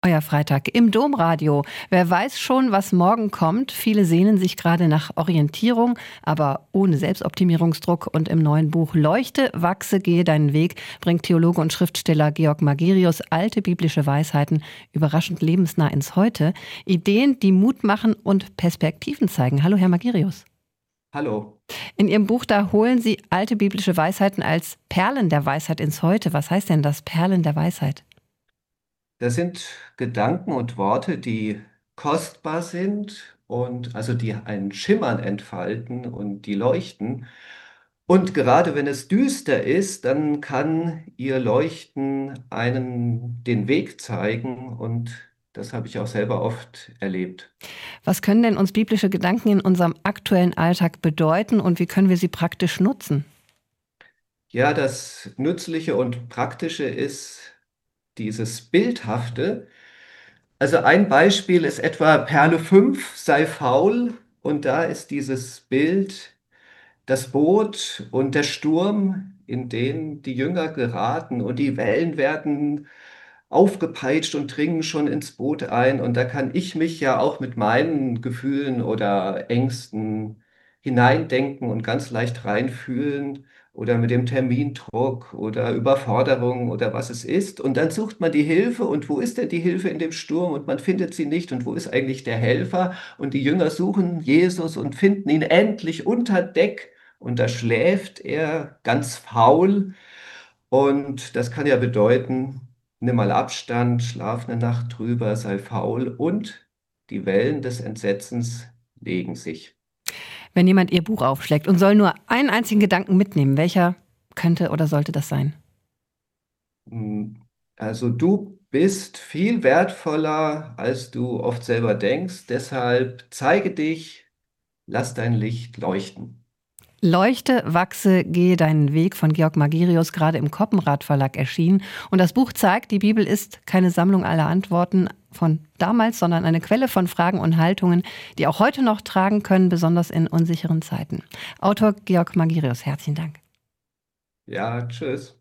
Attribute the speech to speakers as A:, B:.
A: Euer Freitag im Domradio. Wer weiß schon, was morgen kommt? Viele sehnen sich gerade nach Orientierung, aber ohne Selbstoptimierungsdruck. Und im neuen Buch Leuchte, wachse, gehe deinen Weg bringt Theologe und Schriftsteller Georg Magirius alte biblische Weisheiten überraschend lebensnah ins Heute. Ideen, die Mut machen und Perspektiven zeigen. Hallo, Herr Magirius.
B: Hallo.
A: In Ihrem Buch, da holen Sie alte biblische Weisheiten als Perlen der Weisheit ins Heute. Was heißt denn das, Perlen der Weisheit?
B: Das sind Gedanken und Worte, die kostbar sind und also die ein Schimmern entfalten und die leuchten. Und gerade wenn es düster ist, dann kann ihr Leuchten einen den Weg zeigen und das habe ich auch selber oft erlebt.
A: Was können denn uns biblische Gedanken in unserem aktuellen Alltag bedeuten und wie können wir sie praktisch nutzen?
B: Ja, das Nützliche und Praktische ist dieses Bildhafte. Also ein Beispiel ist etwa Perle 5, sei faul. Und da ist dieses Bild, das Boot und der Sturm, in den die Jünger geraten und die Wellen werden aufgepeitscht und dringen schon ins Boot ein. Und da kann ich mich ja auch mit meinen Gefühlen oder Ängsten hineindenken und ganz leicht reinfühlen oder mit dem Termindruck oder Überforderung oder was es ist. Und dann sucht man die Hilfe und wo ist denn die Hilfe in dem Sturm und man findet sie nicht und wo ist eigentlich der Helfer? Und die Jünger suchen Jesus und finden ihn endlich unter Deck und da schläft er ganz faul. Und das kann ja bedeuten, nimm mal Abstand, schlaf eine Nacht drüber, sei faul und die Wellen des Entsetzens legen sich.
A: Wenn jemand Ihr Buch aufschlägt und soll nur einen einzigen Gedanken mitnehmen, welcher könnte oder sollte das sein?
B: Hm, Also du bist viel wertvoller, als du oft selber denkst. Deshalb zeige dich, lass dein Licht leuchten.
A: Leuchte, wachse, gehe deinen Weg von Georg Magirius, gerade im Koppenrad Verlag erschienen. Und das Buch zeigt, die Bibel ist keine Sammlung aller Antworten von damals, sondern eine Quelle von Fragen und Haltungen, die auch heute noch tragen können, besonders in unsicheren Zeiten. Autor Georg Magirius, herzlichen Dank.
B: Ja, tschüss.